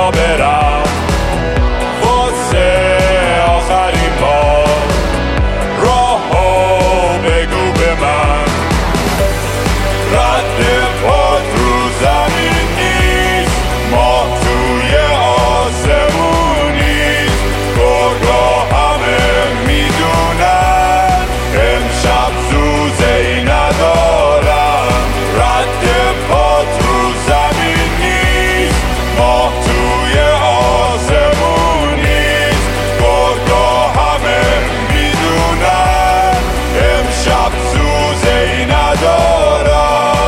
کجا برم واسه آخرین بار راهو بگو به من رد پات رو زمین نیست ما توی آسمون نیست گرگا همه میدونن امشب سوزه ای ندارم رد پات رو زمین نیست ما توی آسمون نیست گرگا همه میدونن امشب سوزه ای ندارم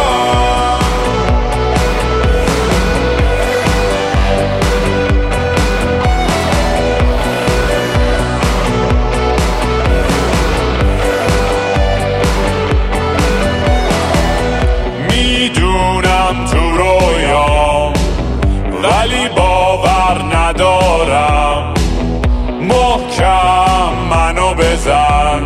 میدونم تو رویام ولی باور ندارم محکم منو بزن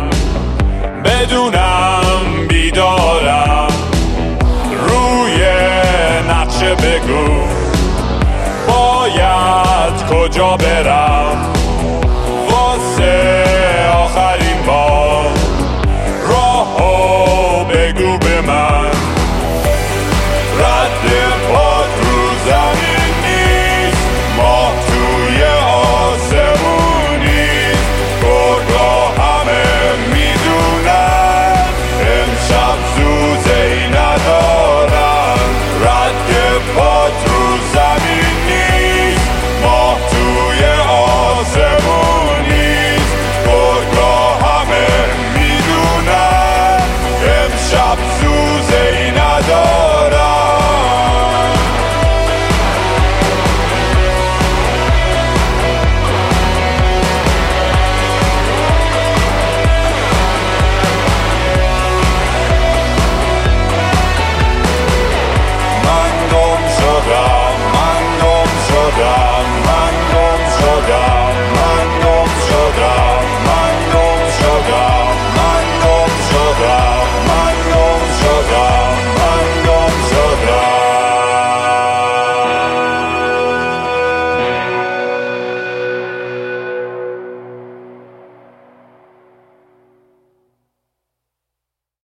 بدونم بیدارم روی نقشه بگو باید کجا برم